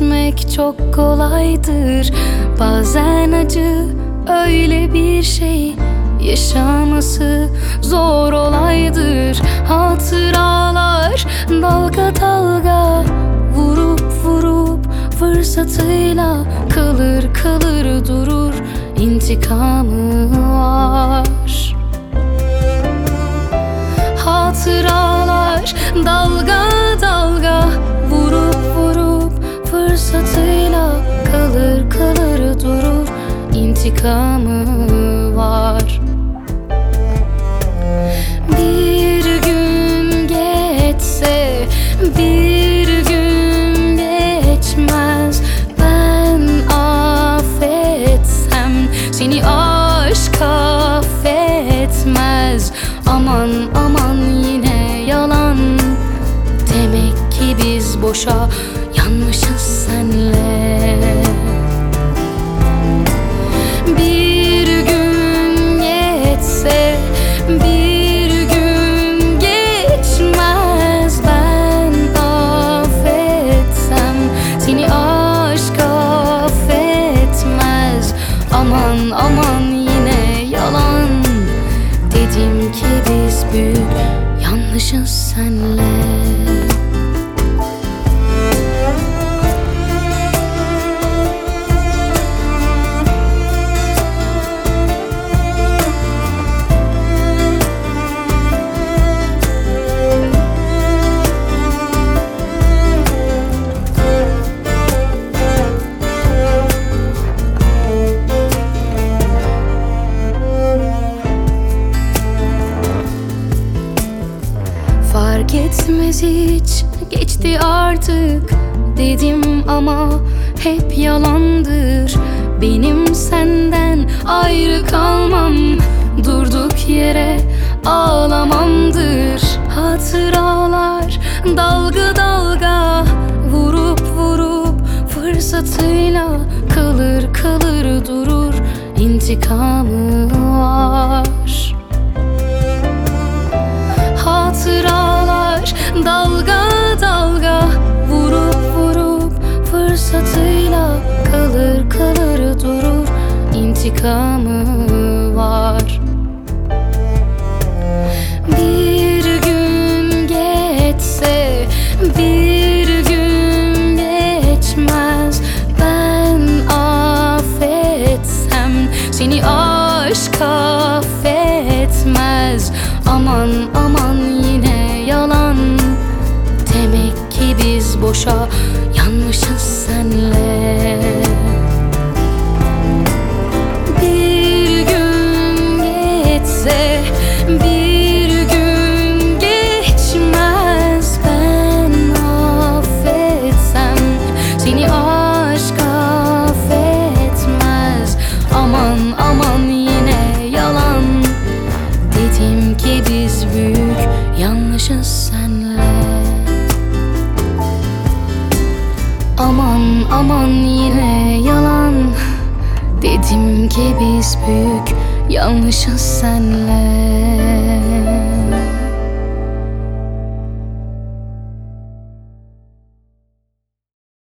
etmek çok kolaydır. Bazen acı öyle bir şey, yaşaması zor olaydır. Hatıralar dalga dalga, vurup vurup fırsatıyla kalır kalır durur. İntikamı var. Hatıralar dalga dalga, vurup vurup fırsatıyla kalır kalır durur. İntikamı var. Bir gün geçse, bir gün geçmez, ben affetsem seni aşk affetmez. Aman aman yine yalan, demek ki biz boşa yanmışız senle. Bir gün geçse, bir gün geçmez, ben affetsem seni aşk affetmez. Aman aman yine yalan, dedim ki biz büyük yanlışız senle. Fark etmez hiç, geçti artık dedim ama hep yalandır. Benim senden ayrı kalmam, durduk yere ağlamamdır. Hatıralar dalga dalga, vurup vurup fırsatıyla kalır kalır durur. İntikamı var. Hatıralar dalga dalga, vurup vurup fırsatıyla kalır kalır durur. İntikamı var. Bir gün geçse, bir gün geçmez, ben affetsem seni aşk affetmez. Aman aman yine yalan, demek ki biz boşa yanmışız senle. Bir gün geçse, bir gün geçmez, ben affetsem seni aşk affetmez. Aman aman yine yalan, dedim ki biz büyük yanlışız senle. Aman aman yine yalan, dedim ki biz büyük yanlışız senle.